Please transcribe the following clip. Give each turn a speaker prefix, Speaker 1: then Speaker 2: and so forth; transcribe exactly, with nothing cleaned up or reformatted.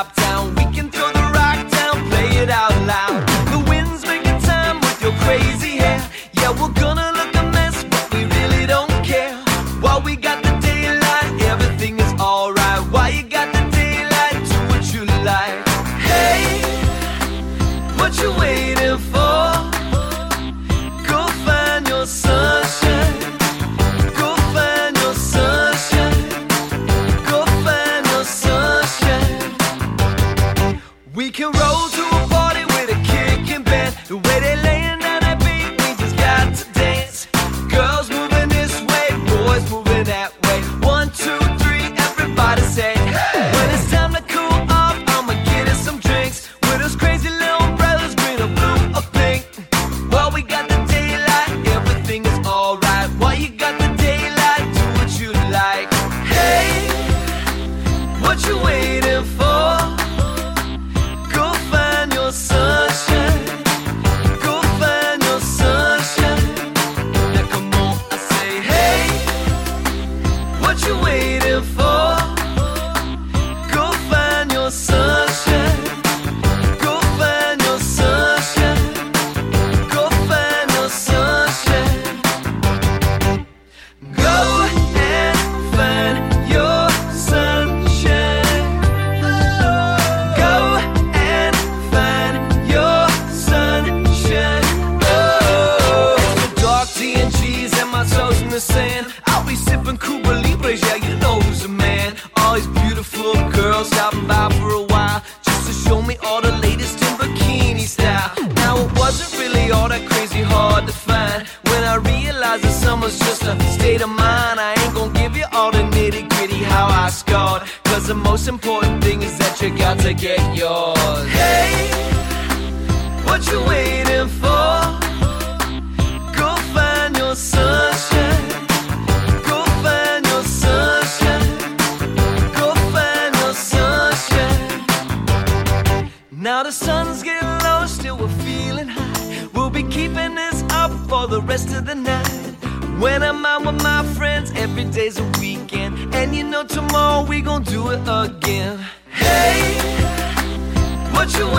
Speaker 1: top down. We can throw the rock down, play it out loud. The wind's making time with your crazy hair. Yeah, we're gonna look a mess, but we really don't care. While we got the daylight, everything is alright. While you got the daylight, do what you like. Hey, what you waiting for? Go find your sunshine. Go find your sunshine. Go find your sunshine. We can roll to a party with a kicking band. The way they laying down that beat, we just got to dance. Girls moving this way, boys moving that way. One, two, three, everybody say hey. When it's time to cool off, I'ma get us some drinks. With us crazy little brothers, green or blue or pink. Well, we got the daylight, everything is alright. While you got the daylight, do what you like. Hey, what you waiting for? Go find your sunshine. Go find your sunshine. Now come on, I say hey, what you waiting for? Go find your sunshine. Go find your sunshine. Go find your sunshine. Go and find your sunshine. Go and find your sunshine. Oh, the dark T and G's and my toes in the sand. I'll be sipping Cuba Libres, yeah, you know who's a man. All these beautiful girls stopping by for a while, just to show me all the latest in bikini style. Now it wasn't really all that crazy hard to find. When I realized that summer's just a state of mind, I ain't gonna give you all the nitty gritty how I scored, cause the most important thing is that you got to get yours. Hey, what you waiting for? Go find your sunshine. Go find your sunshine. Go find your sunshine. Now the sun's getting low, still we're feeling high. We'll be keeping this up for the rest of the night. When I'm out with my friends, every day's a weekend. And you know tomorrow we gon' do it again. Hey, what you